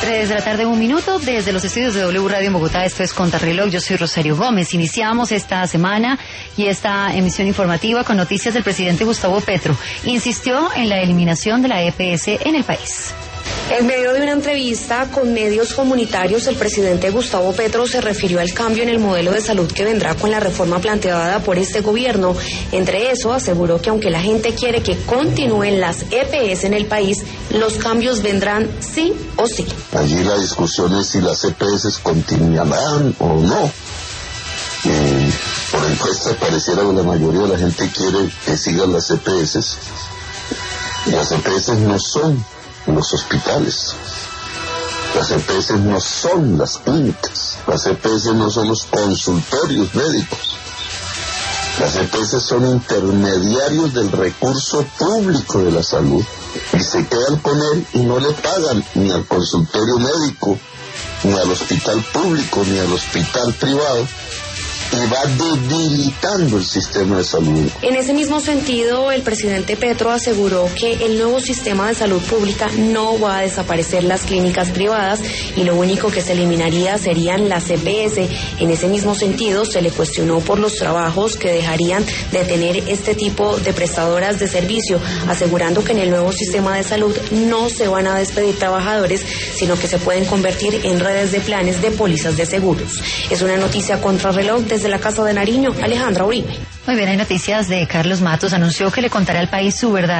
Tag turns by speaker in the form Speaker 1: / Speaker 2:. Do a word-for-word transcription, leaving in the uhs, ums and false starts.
Speaker 1: tres de la tarde, un minuto, desde los estudios de W Radio en Bogotá. Esto es Contrarreloj. Yo soy Rosario Gómez. Iniciamos esta semana y esta emisión informativa con noticias del presidente Gustavo Petro. Insistió en la eliminación de la E P S en el país.
Speaker 2: En medio de una entrevista con medios comunitarios, el presidente Gustavo Petro se refirió al cambio en el modelo de salud que vendrá con la reforma planteada por este gobierno. Entre eso, aseguró que aunque la gente quiere que continúen las E P S en el país, los cambios vendrán sí o sí.
Speaker 3: Allí la discusión es si las E P S continuarán o no. Eh, por encuesta pareciera que la mayoría de la gente quiere que sigan las E P S. Las E P S no son los hospitales, las E P S no son las clínicas, las E P S no son los consultorios médicos, las E P S son intermediarios del recurso público de la salud y se quedan con él y no le pagan ni al consultorio médico, ni al hospital público, ni al hospital privado, y va debilitando el sistema de salud.
Speaker 2: En ese mismo sentido, el presidente Petro aseguró que el nuevo sistema de salud pública no va a desaparecer las clínicas privadas y lo único que se eliminaría serían las E P S. En ese mismo sentido, se le cuestionó por los trabajos que dejarían de tener este tipo de prestadoras de servicio, asegurando que en el nuevo sistema de salud no se van a despedir trabajadores, sino que se pueden convertir en redes de planes de pólizas de seguros. Es una noticia Contrarreloj desde la Casa de Nariño, Alejandra Uribe.
Speaker 1: Muy bien, hay noticias de Carlos Matos. Anunció que le contará al país su verdad